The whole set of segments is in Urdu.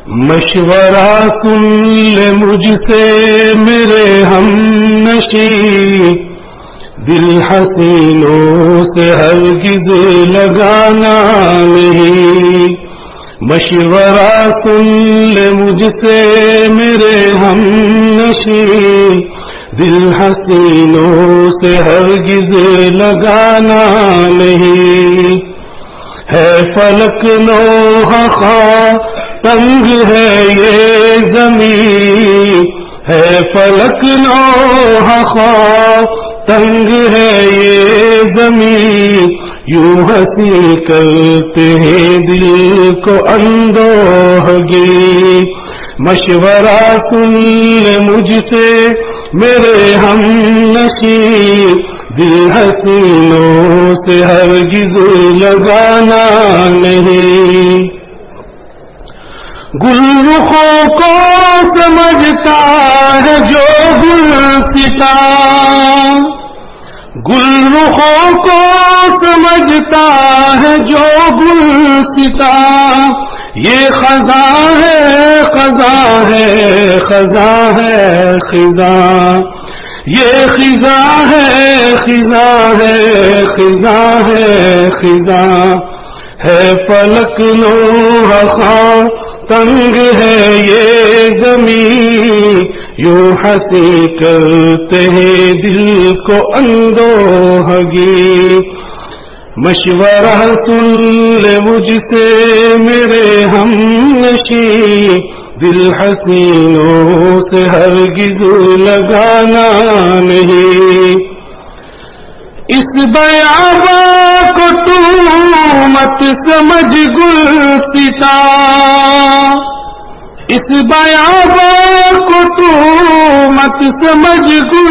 مشورہ سن لے مجھ سے میرے ہم نشیں، دل حسینوں سے ہرگز لگانا نہیں۔ مشورہ سن لے مجھ سے میرے ہم نشیں، دل حسینوں سے ہرگز لگانا نہیں۔ ہے فلک نوح خواہ تنگ ہے یہ زمین، ہے فلک نوح خواہ تنگ ہے یہ زمین، یوں ہنسی کرتے ہیں دل کو اندوہگی۔ مشورہ سن لے مجھ سے میرے ہم نشیں، دل حسینوں سے ہرگز لگانا نہیں۔ گل رخوں کو سمجھتا ہے جو گلستاں، گل رخوں کو سمجھتا ہے جو گلستاں، یہ خزاں ہے خزاں ہے خزاں ہے خزاں، یہ خزاں ہے خزاں ہے خزاں ہے خزاں، ہے فلک نوح خواہ تنگ ہے یہ زمین، یوں ہنسی کرتے ہیں دل کو اندوہگی۔ مشورہ سن لے مجھ سے میرے ہم نشیں، دل حسینوں سے ہرگز لگانا نہیں۔ اس بیاباں کو تو مت سمجھ گلستاں، اس بیاباں کو تو مت سمجھ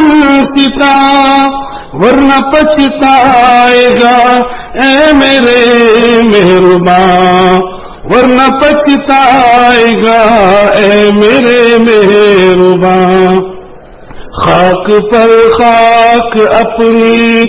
گلستاں، ورنہ پچھتائے گا اے میرے مہرباں، ورنہ پچھتائے گا اے میرے مہرباں۔ خاک پر خاک اپنی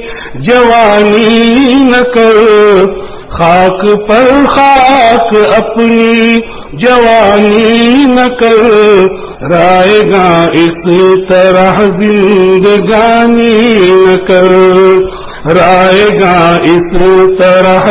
جوانی نہ کر، خاک پر خاک اپنی جوانی نہ کر، رائے گا اس طرح زندگانی نہ کر، رائے گا اس طرح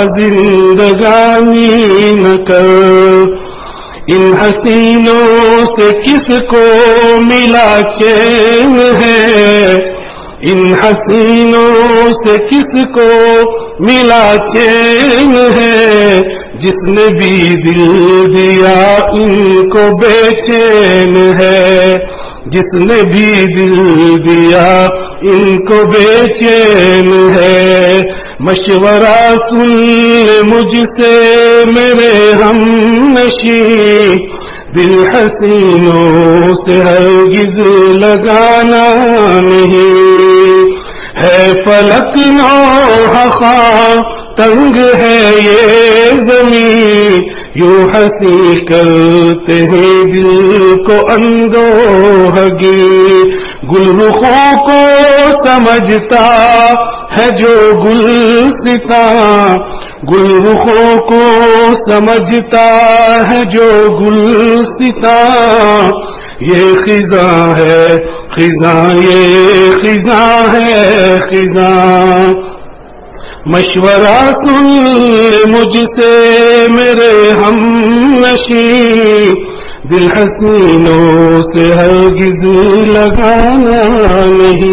زندگانی نہ کر۔ ان حسینوں سے کس کو ملا چین ہے، ان حسینوں سے کس کو ملا چین ہے، جس نے بھی دل دیا ان کو بے چین ہے، جس نے بھی دل دیا ان کو بے چین ہے۔ مشورہ سن لے مجھ سے میرے ہم نشیں، دل حسینوں سے ہرگز لگانا نہیں۔ ہے فلک نوح خواہ تنگ ہے یہ زمین، یوں ہنسی کرتے ہیں دل کو اندوہگی۔ گل رخوں کو سمجھتا ہے جو گلستاں، گل رخوں کو سمجھتا ہے جو گلستاں، یہ خزاں ہے خزاں یہ خزاں ہے خزاں۔ مشورہ سن لے مجھ سے میرے ہم نشیں، دل حسینوں سے ہرگز لگانا نہیں۔